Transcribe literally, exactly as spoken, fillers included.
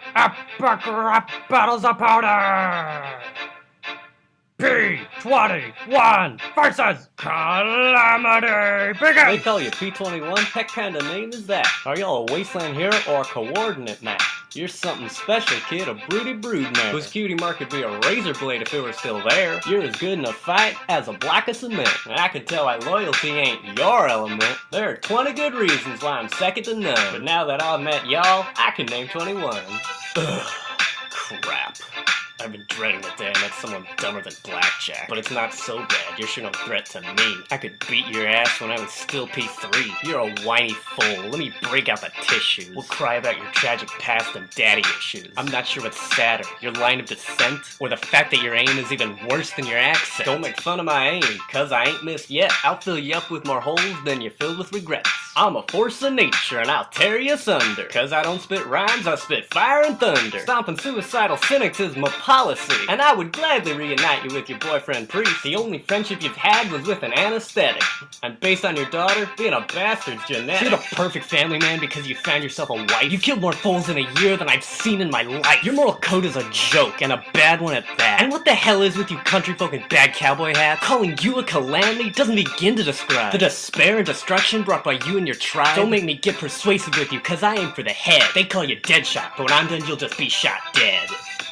Epic rap battles of powder! P twenty-one versus Calamity! Begin! They call you P twenty-one? Heck kind of name is that? Are y'all a wasteland hero or a coordinate map? You're something special, kid, a broody broodmare, whose cutie mark could be a razor blade if it were still there. You're as good in a fight as a block of cement, and I can tell why loyalty ain't your element. There are twenty good reasons why I'm second to none, but now that I've met y'all, I can name twenty-one. Ugh, crap. I've been dreading the day I met someone dumber than Blackjack. But it's not so bad, you're sure no threat to me. I could beat your ass when I was still P three. You're a whiny fool, let me break out the tissues. We'll cry about your tragic past and daddy issues. I'm not sure what's sadder, your line of descent, or the fact that your aim is even worse than your accent. Don't make fun of my aim, cause I ain't missed yet. I'll fill you up with more holes than you're filled with regrets. I'm a force of nature and I'll tear you asunder. Cause I don't spit rhymes, I spit fire and thunder. Stomping suicidal cynics is my policy, and I would gladly reunite you with your boyfriend Priest. The only friendship you've had was with an anesthetic. And based on your daughter, being a bastard's genetic. You're the perfect family man because you found yourself a wife. You killed more fools in a year than I've seen in my life. Your moral code is a joke, and a bad one at that. And what the hell is with you country folk in bad cowboy hats? Calling you a calamity doesn't begin to describe the despair and destruction brought by you and your tribe. Don't make me get persuasive with you, cause I aim for the head. They call you Deadshot, but when I'm done you'll just be shot dead.